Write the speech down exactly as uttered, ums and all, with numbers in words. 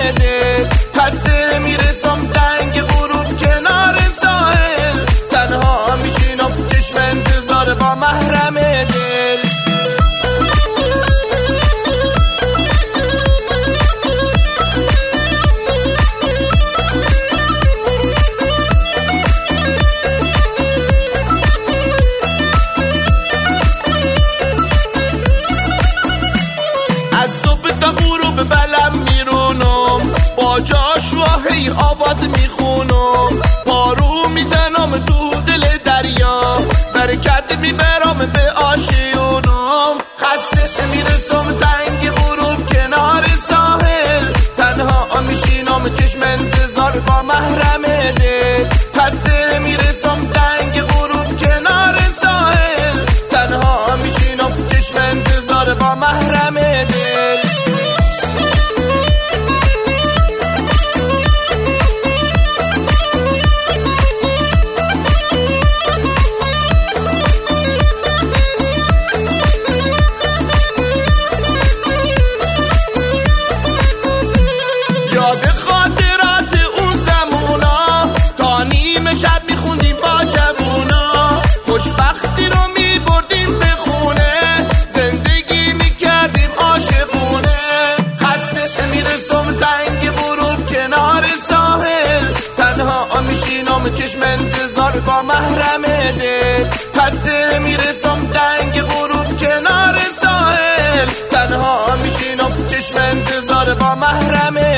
دل. خسته میرسم دنگ غروب کنار ساحل، تنها میشینم چشم انتظار با محرم دل. از صبح تا غروب بلم میرونم، با جاشوا هی آواز میخونم، پارو میزنم تو دل دریا، برکت میبرم به آشیونم. خسته میرسم تنگ غروب کنار ساحل، تنها میشینم چشم انتظار با محرم دل. خسته میرسم تنگ غروب کنار ساحل، تنها میشینم چشم انتظار با محرم دل. یاد خاطرات اون زمونا، تا نیمه شب میخوندیم با جوونا، خوشبختی رو میبردیم به خونه، زندگی میکردیم عاشقونه. خسته میرسم تنگ غروب کنار ساحل، تنها میشینم چشم انتظار با محرم دل. خسته میرسم تنگ غروب کنار ساحل، تنها میشینم چشم انتظار با محرم